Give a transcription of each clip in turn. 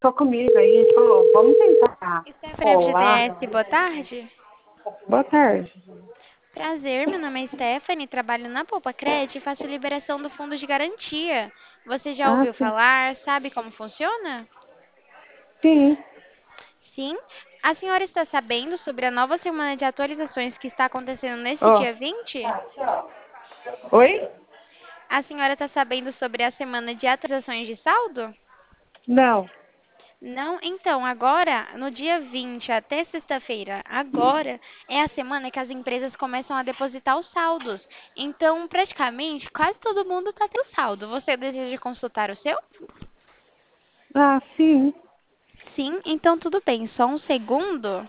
Tô comigo aí, ele falou, vamos tentar Stephanie colar. FGTS, boa tarde. Boa tarde. Prazer, meu nome é Stephanie, trabalho na Poupa Cred e faço liberação do fundo de garantia. Você já Ah, ouviu sim. falar? Sabe como funciona? Sim. Sim. A senhora está sabendo sobre a nova semana de atualizações que está acontecendo neste Ó. dia 20? Oi? A senhora está sabendo sobre a semana de atualizações de saldo? Não. Não, então, agora, no dia 20 até sexta-feira, agora é a semana que as empresas começam a depositar os saldos. Então, praticamente, quase todo mundo está tendo saldo. Você deseja consultar o seu? Ah, sim. Sim, então tudo bem. Só um segundo.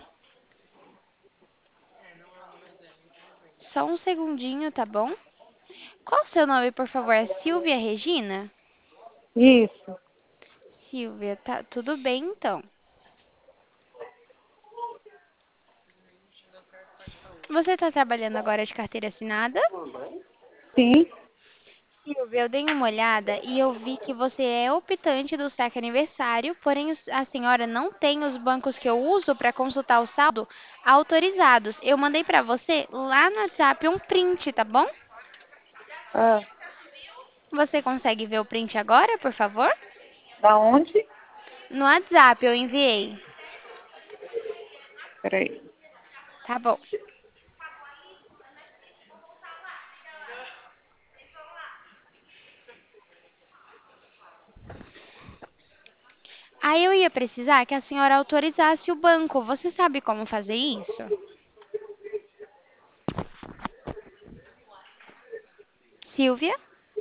Só um segundinho, tá bom? Qual o seu nome, por favor? É Silvia Regina? Isso. Silvia, tá tudo bem então. Você está trabalhando agora de carteira assinada? Sim. Silvia, eu dei uma olhada e eu vi que você é optante do saque aniversário, porém a senhora não tem os bancos que eu uso para consultar o saldo autorizados. Eu mandei para você lá no WhatsApp um print, tá bom? Ah, Você consegue ver o print agora, por favor? da onde? No WhatsApp eu enviei. Peraí. Tá bom. Aí eu ia precisar que a senhora autorizasse o banco. Você sabe como fazer isso? Silvia?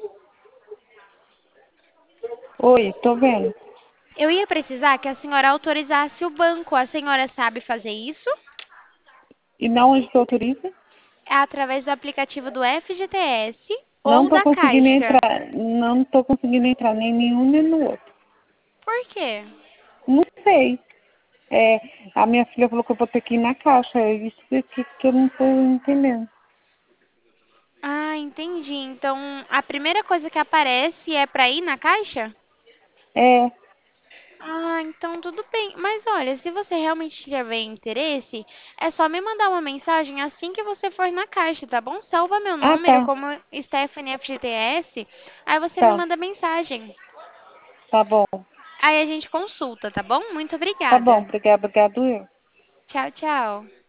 Oi, tô vendo. Eu ia precisar que a senhora autorizasse o banco. A senhora sabe fazer isso? E não onde você autoriza? É através do aplicativo do FGTS Não ou tô da conseguindo Caixa. entrar. Não tô conseguindo entrar nem nenhum nem no outro. Por quê? Não sei. É, a minha filha falou que eu vou ter que ir na caixa. É isso que eu não tô entendendo. Ah, entendi. Então, a primeira coisa que aparece é para ir na Caixa? É. Ah, então tudo bem. Mas olha, se você realmente tiver interesse, é só me mandar uma mensagem assim que você for na Caixa, tá bom? Salva meu Ah, número tá. como Stephanie FGTS, aí você me Tá. manda mensagem. Tá bom. Aí a gente consulta, tá bom? Muito Tá bom. obrigada. Obrigado, obrigado eu. Tchau, tchau.